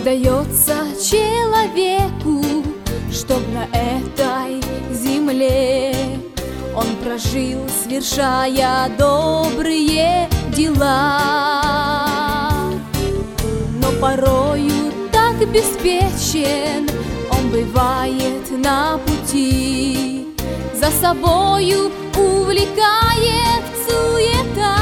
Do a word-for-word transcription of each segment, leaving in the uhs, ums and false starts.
дается человеку, чтоб на этой земле он прожил, совершая добрые дела. Но порою так беспечен он бывает на пути, за собою увлекает суета.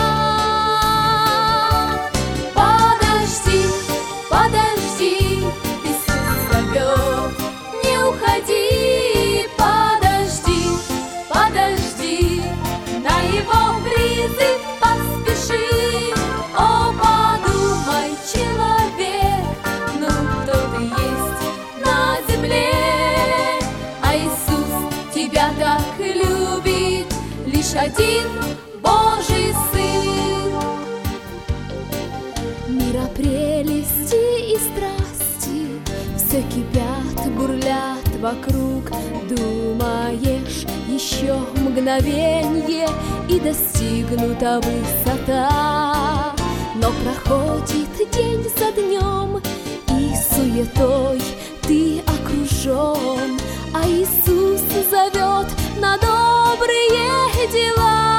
Подожди, подожди, Иисус зовет, не уходи. Подожди, подожди, на Его призыв поспеши. О, подумай, человек, ну кто ты есть на земле? А Иисус тебя так любит, лишь один Божий Сын. Мира прелести и страсти все кипят, бурлят вокруг. Думаешь, еще мгновенье и достигнута высота. Но проходит день за днем, и суетой ты окружен, а Иисус зовет на добрые дела.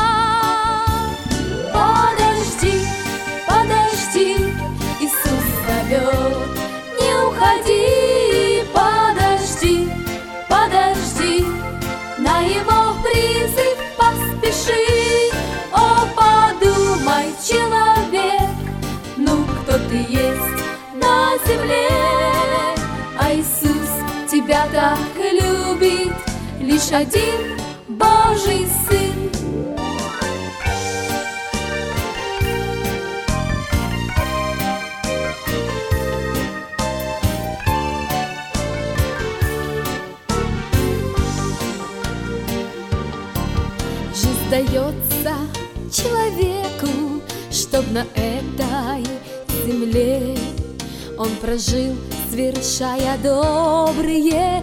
Подожди, подожди, Иисус зовет, не уходи. Подожди, подожди, на Его призыв поспеши. О, подумай, человек, ну кто ты есть на земле? А Иисус тебя так любит, лишь один Божий Сын. Жизнь дается человеку, чтоб на этой земле он прожил, совершая добрые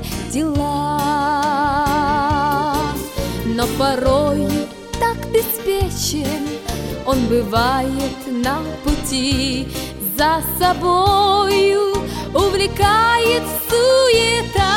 дела. Но порой так беспечен он бывает на пути, за собою увлекает суета.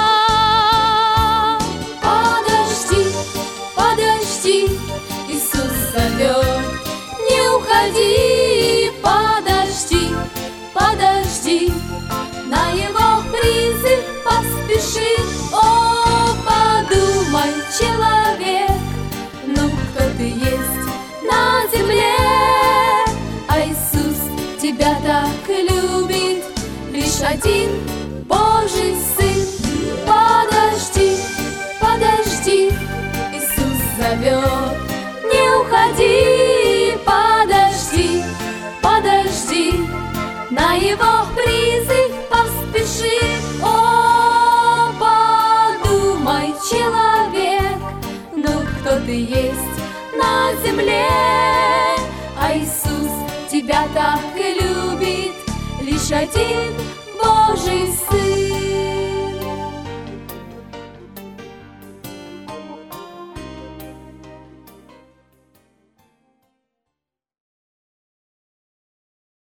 Подожди, подожди, Иисус зовет, не уходи. Подожди, подожди, на Его призыв поспеши. О, подумай, человек, ну кто ты есть на земле? А Иисус тебя так любит, лишь один Божий Сын. Подожди, подожди, Иисус зовет, не уходи. Подожди, подожди, на Его призыв поспеши. О, подумай, человек, ну кто ты есть на земле? А Иисус тебя так любит, лишь один Божий Сын.